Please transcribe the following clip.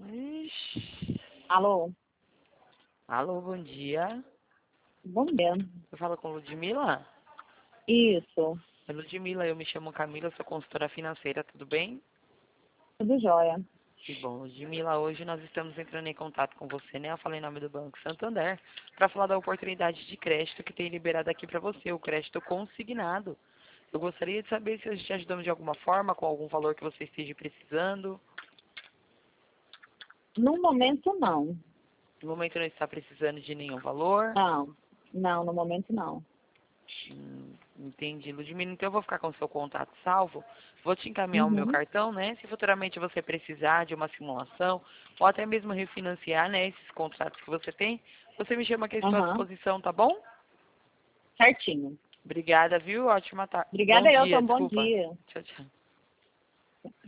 Ixi. Alô? Alô, bom dia. Bom dia. Eu falo com Ludmila? Isso, É Ludmila, eu me chamo Camila, sou consultora financeira, tudo bem? tudo jóia. Que bom, Ludmila, hoje nós estamos entrando em contato com você, né? Eu falei em nome do Banco Santander, para falar da oportunidade de crédito que tem liberado aqui para você, o crédito consignado. Eu gostaria de saber se a gente te ajudamos de alguma forma, com algum valor que você esteja precisando. No momento, não. No momento não está precisando de nenhum valor. Não, no momento, não. Entendi, Ludmila. Então eu vou ficar com o seu contato salvo. Vou te encaminhar o meu Uhum, cartão, né? Se futuramente você precisar de uma simulação, ou até mesmo refinanciar, né, esses contratos que você tem, você me chama aqui à sua aham, disposição, tá bom? certinho. Obrigada, viu? Ótima tarde. Bom Obrigada, dia, Elton, bom desculpa. dia. Tchau, tchau.